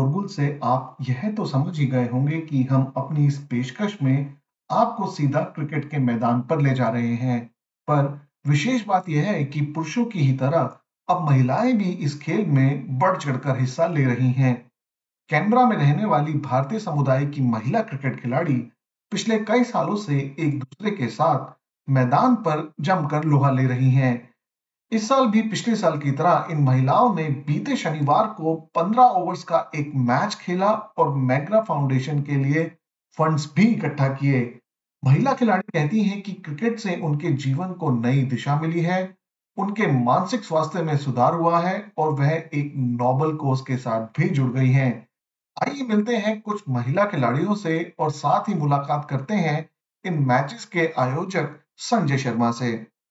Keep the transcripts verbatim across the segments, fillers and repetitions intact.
शोरगुल से आप यह तो समझ ही गए होंगे कि हम अपनी इस पेशकश में आपको सीधा क्रिकेट के मैदान पर ले जा रहे हैं। पर विशेष बात यह है कि पुरुषों की ही तरह अब महिलाएं भी इस खेल में बढ़ चढ़कर हिस्सा ले रही हैं। कैनबरा में रहने वाली भारतीय समुदाय की महिला क्रिकेट खिलाड़ी पिछले कई सालों से एक दूसरे के साथ मैदान पर जमकर लोहा ले रही हैं। इस साल भी पिछले साल की तरह इन महिलाओं ने बीते शनिवार को पंद्रह ओवर्स का एक मैच खेला और मैग्रा फाउंडेशन के लिए फंड्स भी इकट्ठा किए। महिला खिलाड़ी कहती हैं कि क्रिकेट से उनके जीवन को नई दिशा मिली है, उनके मानसिक स्वास्थ्य में सुधार हुआ है और वह एक नोबल कोज के साथ भी जुड़ गई हैं। आइए मिलते हैं कुछ महिला खिलाड़ियों से और साथ ही मुलाकात करते हैं इन मैचेस के आयोजक संजय शर्मा से।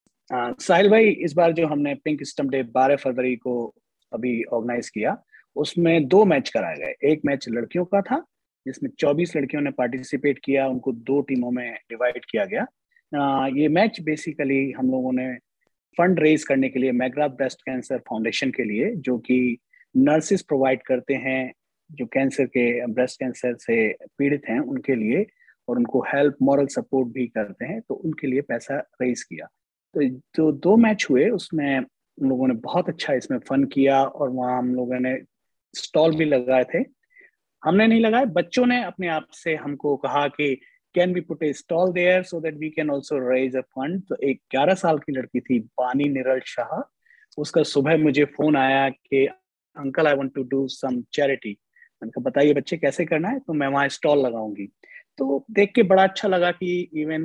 आ, साहिल भाई, इस बार जो हमने पिंक स्टंप डे बारह फरवरी को अभी ऑर्गेनाइज किया, उसमें दो मैच कराए गए। एक मैच लड़कियों का था जिसमें चौबीस लड़कियों ने पार्टिसिपेट किया, उनको दो टीमों में डिवाइड किया गया। आ, ये मैच बेसिकली हम लोगों ने फंड रेज करने के लिए मैग्रा ब्रेस्ट कैंसर फाउंडेशन के लिए, जो कि नर्सेस प्रोवाइड करते हैं जो कैंसर के ब्रेस्ट कैंसर से पीड़ित हैं उनके लिए, और उनको हेल्प मॉरल सपोर्ट भी करते हैं, तो उनके लिए पैसा रेज किया। तो जो दो मैच हुए उसमें उन लोगों ने बहुत अच्छा इसमें फन किया, और वहाँ हम लोगों ने स्टॉल भी लगाए थे। हमने नहीं लगाए, बच्चों ने अपने आप से हमको कहा कि can we put a stall there so that we can also raise a fund. तो एक ग्यारह साल की लड़की थी बानी निरल शाह, उसका सुबह मुझे फोन आया कि uncle I want to do some charity. मैंने कहा बताइए बच्चे कैसे करना है, तो मैं वहाँ स्टॉल लगाऊंगी। तो देख के बड़ा अच्छा लगा कि इवन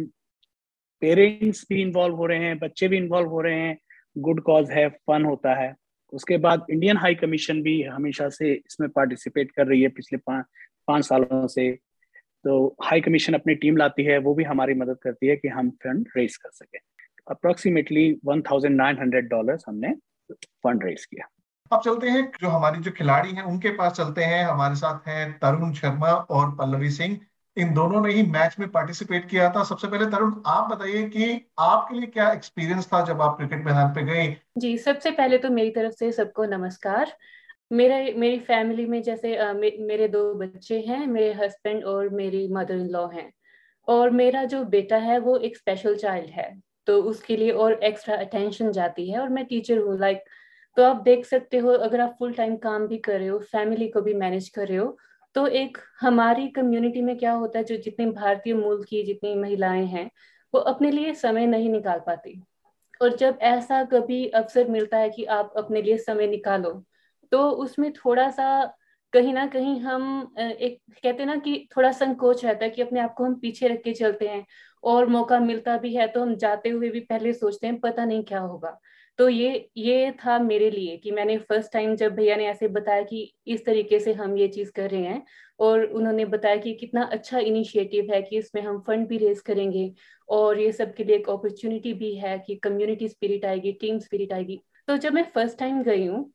पेरेंट्स भी इन्वॉल्व हो रहे हैं, बच्चे भी इन्वॉल्व हो रहे हैं, गुड कॉज है, फन होता है। उसके बाद इंडियन हाई कमीशन भी हमेशा से इसमें पार्टिसिपेट कर रही है पिछले पाँच पाँच सालों से। तो हाई कमीशन अपनी टीम लाती है, वो भी हमारी मदद करती है कि हम फंड रेज कर सकें। Approximately one thousand nine hundred dollar हमने फंड रेज किया। अब चलते हैं जो हमारी जो खिलाड़ी हैं उनके पास चलते हैं। हमारे साथ हैं तरुण शर्मा और पल्लवी सिंह। इन दोनों ने ही मैच में पार्टिसिपेट किया था। सबसे पहले तरुण, आप बताइए कि आपके लिए क्या एक्सपीरियंस था जब आप क्रिकेट मैदान पे गए। जी, सबसे पहले तो मेरी तरफ से सबको नमस्कार। मेरे मेरी फैमिली में जैसे अ, मे, मेरे दो बच्चे हैं, मेरे हस्बैंड और मेरी मदर इन लॉ हैं, और मेरा जो बेटा है वो एक स्पेशल चाइल्ड है, तो उसके लिए और एक्स्ट्रा अटेंशन जाती है। और मैं टीचर हूँ, लाइक तो आप देख सकते हो, अगर आप फुल टाइम काम भी कर रहे हो, फैमिली को भी मैनेज कर रहे हो, तो एक हमारी कम्युनिटी में क्या होता है, जो जितनी भारतीय मूल की जितनी महिलाएं हैं वो अपने लिए समय नहीं निकाल पाती। और जब ऐसा कभी अवसर मिलता है कि आप अपने लिए समय निकालो, तो उसमें थोड़ा सा कहीं ना कहीं हम अ, एक कहते हैं ना कि थोड़ा संकोच रहता है कि अपने आप को हम पीछे रख के चलते हैं, और मौका मिलता भी है तो हम जाते हुए भी पहले सोचते हैं पता नहीं क्या होगा। तो ये ये था मेरे लिए कि मैंने फर्स्ट टाइम जब भैया ने ऐसे बताया कि इस तरीके से हम ये चीज कर रहे हैं, और उन्होंने बताया कि कितना अच्छा इनिशिएटिव है कि इसमें हम फंड भी रेज करेंगे, और ये सब के लिए एक अपॉर्चुनिटी भी है कि कम्युनिटी स्पिरिट आएगी, टीम स्पिरिट आएगी। तो जब मैं फर्स्ट टाइम गई हूँ,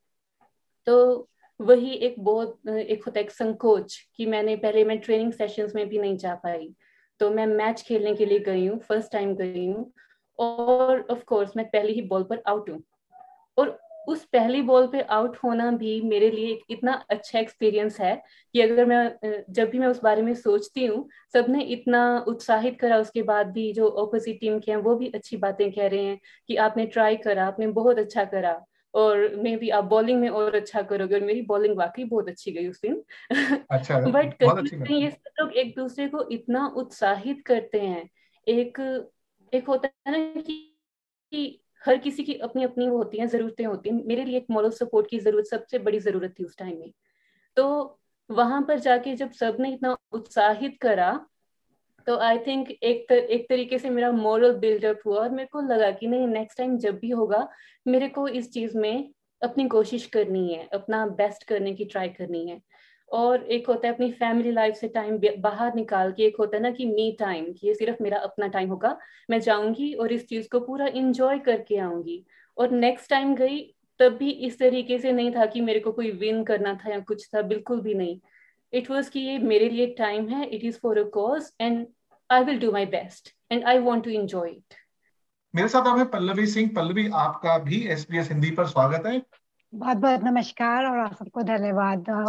तो वही एक बहुत एक होता है एक संकोच कि मैंने पहले मैं ट्रेनिंग सेशंस में भी नहीं जा पाई, तो मैं मैच खेलने के लिए गई हूँ, फर्स्ट टाइम गई हूँ, और ऑफ कोर्स मैं पहली ही बॉल पर आउट हूँ। और उस पहली बॉल पे आउट होना भी मेरे लिए एक इतना अच्छा एक्सपीरियंस है कि अगर मैं जब भी मैं उस बारे में सोचती हूँ, सबने इतना उत्साहित करा, उसके बाद भी जो ऑपोजिट टीम के हैं वो भी अच्छी बातें कह रहे हैं कि आपने ट्राई करा, आपने बहुत अच्छा करा, और मे बी आप बॉलिंग में और अच्छा करोगे। और मेरी बॉलिंग वाकई बहुत अच्छी गई उस दिन। अच्छा, बट बहुत कहीं अच्छी ना बात कहीं है। ये सब लोग एक दूसरे को इतना उत्साहित करते हैं। एक एक होता है ना कि, कि हर किसी की अपनी अपनी वो होती हैं, जरूरतें होती हैं। मेरे लिए एक मॉरल सपोर्ट की जरूरत सबसे बड़ी जरूरत थी उस टाइम में। तो वहां पर जाके जब सबने इतना उत्साहित करा, तो आई थिंक एक तर, एक तरीके से मेरा मोरल बिल्डअप हुआ, और मेरे को लगा कि नहीं, नेक्स्ट टाइम जब भी होगा मेरे को इस चीज में अपनी कोशिश करनी है, अपना बेस्ट करने की ट्राई करनी है। और एक होता है अपनी फैमिली लाइफ से टाइम बाहर निकाल के, एक होता है ना कि मी टाइम, कि ये सिर्फ मेरा अपना टाइम होगा, मैं जाऊंगी और इस चीज को पूरा इंजॉय करके आऊंगी। और नेक्स्ट टाइम गई तब भी इस तरीके से नहीं था कि मेरे को कोई विन करना था या कुछ था, बिल्कुल भी नहीं। इट वॉज कि ये मेरे लिए टाइम है, it is for a cause, and I will do my best, and I want to enjoy it. मेरे साथ अब है पल्लवी सिंह। पल्लवी, आपका भी एस बी एस हिंदी पर स्वागत है। बहुत बहुत नमस्कार और आप सबको धन्यवाद।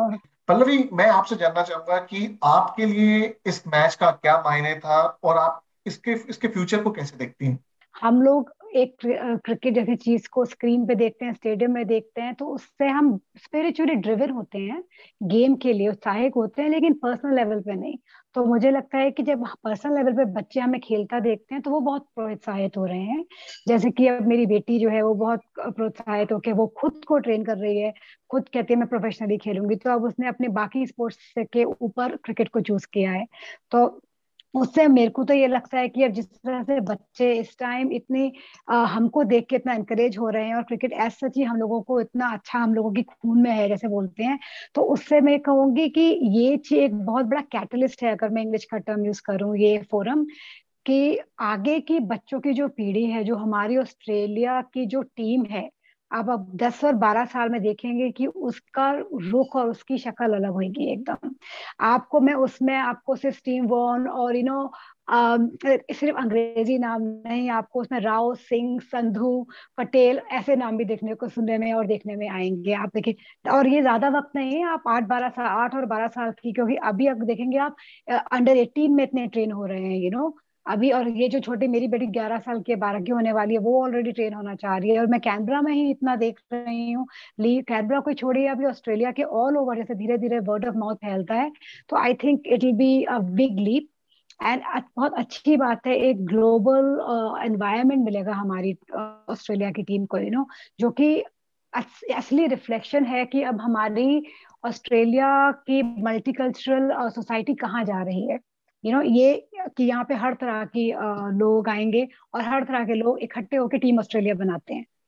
पल्लवी, मैं आपसे जानना चाहूंगा कि आपके लिए इस मैच का क्या मायने था और आप इसके इसके फ्यूचर को कैसे देखती हैं? हम लोग एक क्रिकेट जैसी चीज को स्क्रीन पे देखते हैं, स्टेडियम में देखते हैं, तो उससे हम स्पिरिचुअली ड्रिवन होते हैं, गेम के लिए उत्साहित होते हैं, लेकिन पर्सनल लेवल पे नहीं। तो मुझे लगता है कि जब पर्सनल लेवल पे बच्चे हमें खेलता देखते हैं तो वो बहुत प्रोत्साहित हो रहे हैं। जैसे कि अब मेरी बेटी जो है वो बहुत प्रोत्साहित होकर वो खुद को ट्रेन कर रही है, खुद कहती है मैं प्रोफेशनली खेलूंगी। तो अब उसने अपने बाकी स्पोर्ट्स के ऊपर क्रिकेट को चूज किया है। तो उससे मेरे को तो ये लगता है कि अब जिस तरह से बच्चे इस टाइम इतने अ, हमको देख के इतना एनकरेज हो रहे हैं, और क्रिकेट एज सच ही हम लोगों को इतना अच्छा, हम लोगों की खून में है जैसे बोलते हैं, तो उससे मैं कहूंगी कि ये चीज एक बहुत बड़ा कैटलिस्ट है, अगर मैं इंग्लिश का टर्म यूज करूं, ये फोरम, कि आगे की बच्चों की जो पीढ़ी है, जो हमारी ऑस्ट्रेलिया की जो टीम है, अब अब दस और बारह साल में देखेंगे कि उसका रुख और उसकी शक्ल अलग होगी एकदम। आपको मैं उसमें आपको सिर्फ स्टीव वॉन और यू नो सिर्फ अंग्रेजी नाम नहीं, आपको उसमें राव, सिंह, संधू, पटेल ऐसे नाम भी देखने को, सुनने में और देखने में आएंगे। आप देखिए, और ये ज्यादा वक्त नहीं है, आप आठ बारह साल आठ और बारह साल की, क्योंकि अभी अब देखेंगे आप अंडर एटीन में इतने ट्रेन हो रहे हैं यू नो अभी। और ये जो छोटी मेरी बेटी ग्यारह साल की बारह की होने वाली है, वो ऑलरेडी ट्रेन होना चाह रही है, और मैं कैनबरा में ही इतना देख रही हूँ। ली कैनबरा को छोड़िए, अभी ऑस्ट्रेलिया के ऑल ओवर जैसे धीरे धीरे वर्ड ऑफ माउथ फैलता है। तो I think it will be a big leap, and बहुत अच्छी बात है, एक ग्लोबल एनवायरनमेंट मिलेगा हमारी ऑस्ट्रेलिया की टीम को, यू नो जो कि असली रिफ्लेक्शन है कि अब हमारी ऑस्ट्रेलिया की मल्टीकल्चरल सोसाइटी कहाँ जा रही है। यू you नो know, ये कि यहाँ पे हर तरह की uh, लोग आएंगे और हर तरह के लोग इकट्ठे होकर टीम ऑस्ट्रेलिया बनाते हैं।